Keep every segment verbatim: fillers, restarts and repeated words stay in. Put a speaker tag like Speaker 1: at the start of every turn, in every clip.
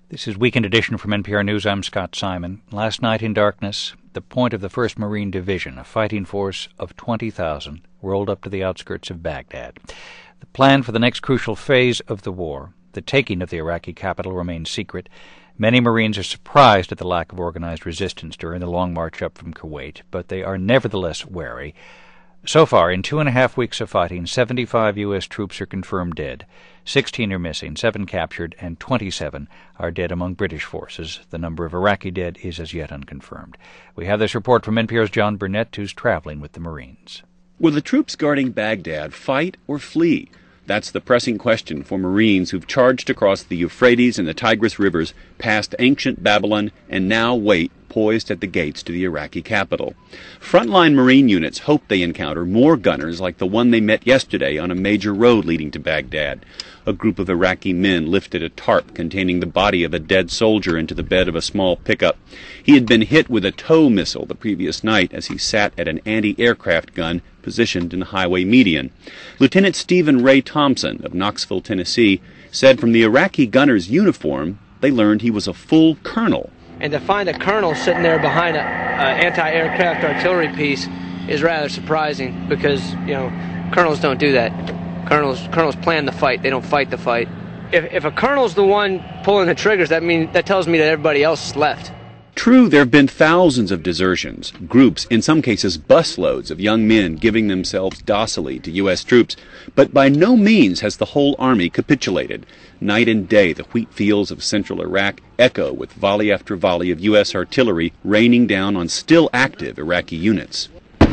Speaker 1: This is Weekend Edition from N P R News. I'm Scott Simon. Last night in darkness, the point of the first Marine Division, a fighting force of twenty thousand, rolled up to the outskirts of Baghdad. The plan for the next crucial phase of the war, the taking of the Iraqi capital, remains secret. Many Marines are surprised at the lack of organized resistance during the long march up from Kuwait, but they are nevertheless wary. So far, in two and a half weeks of fighting, seventy-five U S troops are confirmed dead. sixteen are missing, seven captured, and twenty-seven are dead among British forces. The number of Iraqi dead is as yet unconfirmed. We have this report from N P R's John Burnett, who's traveling with the Marines.
Speaker 2: Will the troops guarding Baghdad fight or flee? That's the pressing question for Marines who've charged across the Euphrates and the Tigris rivers past ancient Babylon and now wait poised at the gates to the Iraqi capital. Frontline Marine units hope they encounter more gunners like the one they met yesterday on a major road leading to Baghdad. A group of Iraqi men lifted a tarp containing the body of a dead soldier into the bed of a small pickup. He had been hit with a tow missile the previous night as he sat at an anti-aircraft gun positioned in the highway median. Lieutenant Stephen Ray Thompson of Knoxville, Tennessee, said from the Iraqi gunner's uniform they learned he was a full colonel.
Speaker 3: And to find a colonel sitting there behind an anti-aircraft artillery piece is rather surprising because, you know, colonels don't do that. Colonels colonels plan the fight. They don't fight the fight. If, if a colonel's the one pulling the triggers, that mean that tells me that everybody else is left.
Speaker 2: True, there have been thousands of desertions, groups, in some cases busloads of young men giving themselves docilely to U S troops, but by no means has the whole army capitulated. Night and day, the wheat fields of central Iraq echo with volley after volley of U S artillery raining down on still active Iraqi units.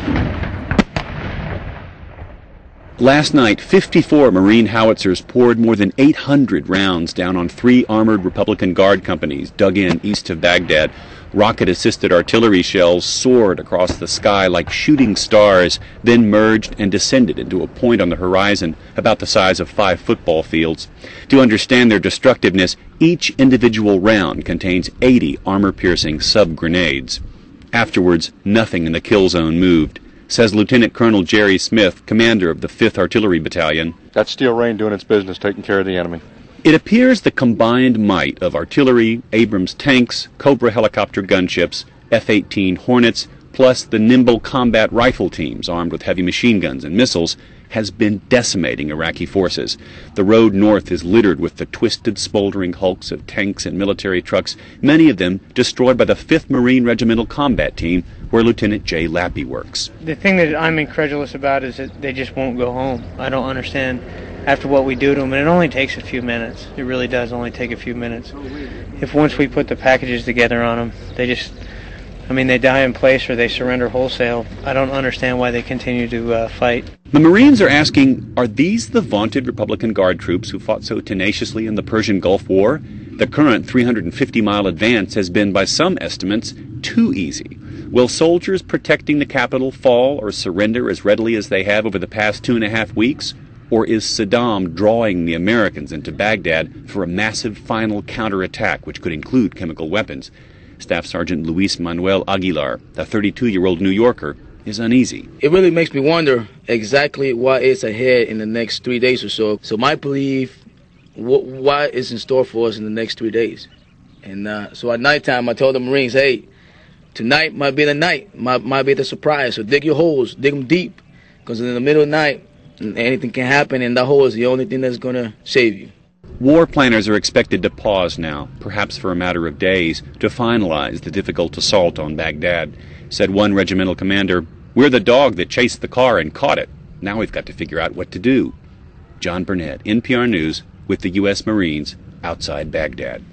Speaker 2: Last night, fifty-four Marine howitzers poured more than eight hundred rounds down on three armored Republican Guard companies dug in east of Baghdad. Rocket-assisted artillery shells soared across the sky like shooting stars, then merged and descended into a point on the horizon about the size of five football fields. To understand their destructiveness, each individual round contains eighty armor-piercing sub-grenades. Afterwards, nothing in the kill zone moved, says Lieutenant Colonel Jerry Smith, commander of the fifth Artillery Battalion.
Speaker 4: That's Steel Rain doing its business, taking care of the enemy.
Speaker 2: It appears the combined might of artillery, Abrams tanks, Cobra helicopter gunships, F eighteen Hornets, plus the nimble combat rifle teams armed with heavy machine guns and missiles, has been decimating Iraqi forces. The road north is littered with the twisted, smoldering hulks of tanks and military trucks, many of them destroyed by the fifth Marine Regimental Combat Team, where Lieutenant Jay Lappy works.
Speaker 5: The thing that I'm incredulous about is that they just won't go home. I don't understand after what we do to them, and it only takes a few minutes. It really does only take a few minutes. If once we put the packages together on them, they just, I mean, they die in place or they surrender wholesale. I don't understand why they continue to uh, fight.
Speaker 2: The Marines are asking, are these the vaunted Republican Guard troops who fought so tenaciously in the Persian Gulf War? The current three hundred fifty mile advance has been, by some estimates, too easy. Will soldiers protecting the capital fall or surrender as readily as they have over the past two and a half weeks? Or is Saddam drawing the Americans into Baghdad for a massive final counterattack, which could include chemical weapons? Staff Sergeant Luis Manuel Aguilar, a thirty-two-year-old New Yorker, is uneasy.
Speaker 6: It really makes me wonder exactly what is ahead in the next three days or so. So my belief, what, what is in store for us in the next three days? And uh, so at nighttime, I told the Marines, hey, tonight might be the night, might, might be the surprise. So dig your holes, dig them deep, because in the middle of the night, anything can happen, and that hole is the only thing that's going to save you.
Speaker 2: War planners are expected to pause now, perhaps for a matter of days, to finalize the difficult assault on Baghdad. Said one regimental commander, "We're the dog that chased the car and caught it. Now we've got to figure out what to do." John Burnett, N P R News, with the U S Marines outside Baghdad.